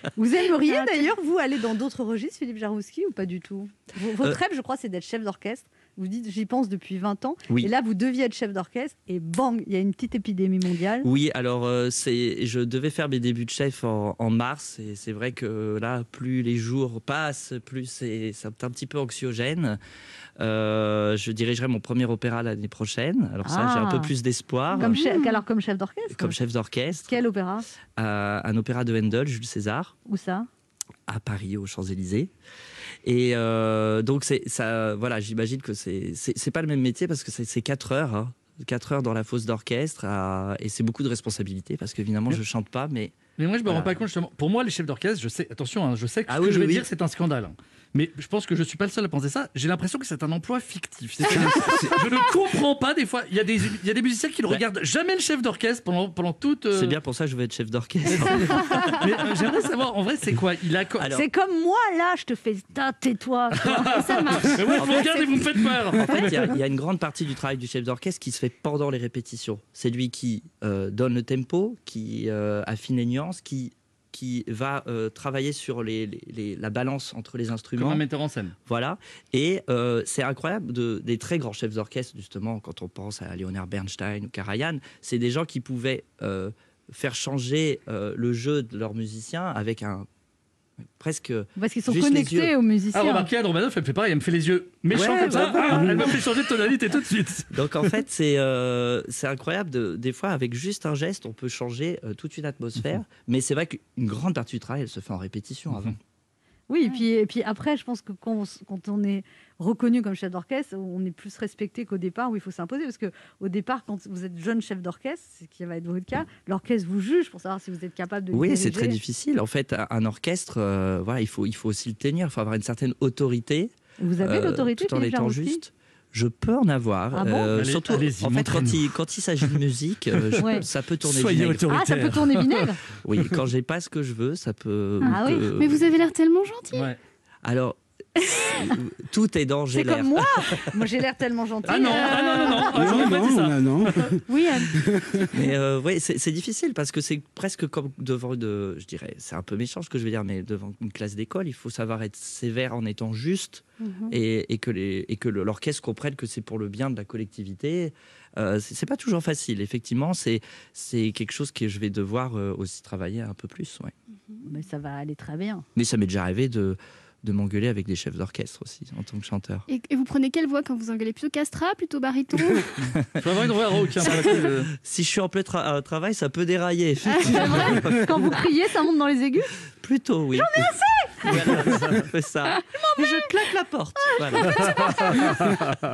Vous aimeriez d'ailleurs, vous, aller dans d'autres registres, Philippe Jarouski, ou pas du tout? Votre rêve, je crois, c'est d'être chef d'orchestre. Vous dites, j'y pense depuis 20 ans. Oui. Et là, vous deviez être chef d'orchestre et bang, il y a une petite épidémie mondiale. Oui, alors je devais faire mes débuts de chef en mars. Et c'est vrai que là, plus les jours passent, plus c'est un petit peu anxiogène. Je dirigerai mon premier opéra l'année prochaine. Alors ça, j'ai un peu plus d'espoir. Comme chef d'orchestre? Comme chef d'orchestre. Quel opéra? Un opéra de Handel, Jules César. Où ça? À Paris, aux Champs-Élysées. Et donc, voilà, j'imagine que c'est pas le même métier parce que c'est 4 heures. Hein, 4 heures dans la fosse d'orchestre. Et c'est beaucoup de responsabilités parce qu'évidemment, je chante pas, mais moi, je me rends pas compte, justement. Pour moi, les chefs d'orchestre, je sais, attention, hein, je sais que ce que je vais dire, c'est un scandale. Mais je pense que je suis pas le seul à penser ça. J'ai l'impression que c'est un emploi fictif. Je ne comprends pas, des fois. Il y a des musiciens qui ne regardent jamais le chef d'orchestre pendant toute. C'est bien pour ça que je veux être chef d'orchestre. Mais j'aimerais savoir, en vrai, c'est quoi? C'est comme moi, là, je te fais tais-toi. Ça marche. Mais ouais, je vous regarde et vous me faites peur. En fait, il y a une grande partie du travail du chef d'orchestre qui se fait pendant les répétitions. C'est lui qui donne le tempo, qui affine les nuances, qui va travailler sur la balance entre les instruments. Comme un metteur en scène. Voilà. Et c'est incroyable, des très grands chefs d'orchestre, justement, quand on pense à Leonard Bernstein ou Karajan, c'est des gens qui pouvaient faire changer le jeu de leurs musiciens avec presque. Parce qu'ils sont connectés aux musiciens. Ah, remarquez, Anne Romanoff, elle me fait pareil, elle me fait les yeux méchants comme ça. Elle me fait changer de tonalité tout de suite. Donc en fait, c'est incroyable. Des fois, avec juste un geste, on peut changer toute une atmosphère. Mais c'est vrai qu'une grande partie du travail, elle se fait en répétition avant. Oui, et puis après, je pense que quand on est reconnu comme chef d'orchestre, on est plus respecté qu'au départ où il faut s'imposer. Parce qu'au départ, quand vous êtes jeune chef d'orchestre, ce qui va être votre cas, l'orchestre vous juge pour savoir si vous êtes capable de le diriger. Oui, c'est très difficile. En fait, un orchestre, voilà, il faut aussi le tenir. Il faut avoir une certaine autorité. Vous avez l'autorité, tout en étant juste. Je peux en avoir. Ah bon surtout, en fait, quand il s'agit de musique, ça peut tourner vinaigre. Ah, ça peut tourner vinaigre. Oui, quand j'ai pas ce que je veux, ça peut. Ah oui, mais vous avez l'air tellement gentil. Ouais. Alors, tout est dans j'ai l'air. C'est comme moi. Moi, j'ai l'air tellement gentil. Ah non, j'aurais pas dit ça. Non. Oui, Anne. Mais oui, c'est difficile parce que c'est presque comme devant je dirais, c'est un peu méchant ce que je veux dire, mais devant une classe d'école, il faut savoir être sévère en étant juste et que l'orchestre comprenne que c'est pour le bien de la collectivité. C'est pas toujours facile, effectivement. C'est quelque chose que je vais devoir aussi travailler un peu plus. Ouais. Mais ça va aller très bien. Mais ça m'est déjà arrivé de m'engueuler avec des chefs d'orchestre aussi, en tant que chanteur. Et vous prenez quelle voix quand vous engueulez? Plutôt castrat, plutôt baryton? Il faut avoir une voix rock. Si je suis en plein travail, ça peut dérailler. C'est vrai. Quand vous criez, ça monte dans les aigus? Plutôt, oui. J'en ai assez. Voilà, ça fait ça. Et je claque la porte. Voilà.